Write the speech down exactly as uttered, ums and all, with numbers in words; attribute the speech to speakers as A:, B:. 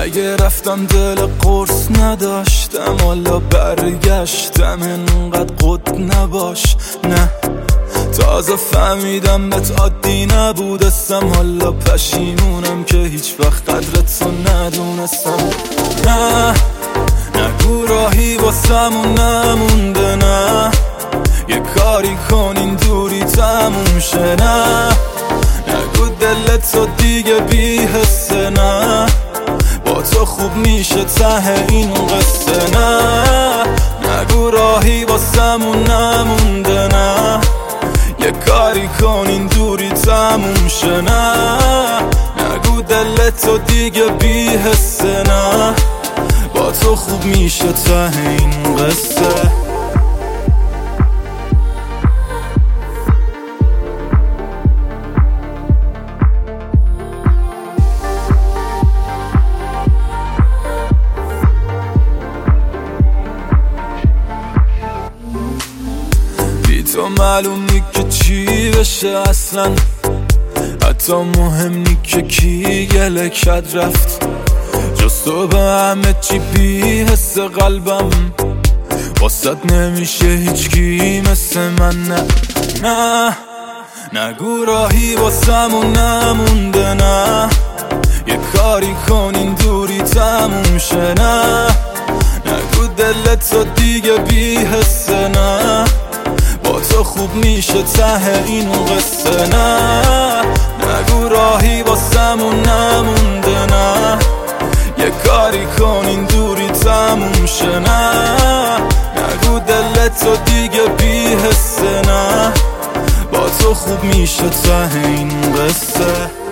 A: اگه رفتم دل قرص نداشتم، حالا برگشتم انقدر قد نباش. نه تازه فهمیدم بهت عادی نبودستم، حالا پشیمونم که هیچ وقت قدرتو ندونستم. نه نگو راهی واسمون نمونده، نه یه کاری کن این دوری تموم شه. نه نگو دلتو دیگه بی حسه، نه با تو خوب میشه ته این قصه. نه نگو راهی واسمون نمونده، نه یه کاری کن این دوری تموم شه. نه نگو دلتو دیگه بی حسه، نه با تو خوب میشه ته این قصه. تو معلوم نی که چی بشه اصلا، حتی مهم نی که کی گله کد رفت. جز تو به همه چی بی حس قلبم، واسد نمیشه هیچ کی مثل من. نه نه نگو راهی واسمون نمونده، نه یه کاری کن این دوری تموم شه. نه نگو دلتو دیگه بی حسه، نه با تو خوب میشه ته این قصه. نه نگو راهی واسمون نمونده، نه یه کاری کن این دوری تموم شه. نه نگو دلتو دیگه بی حسه، نه با تو خوب میشه ته این قصه.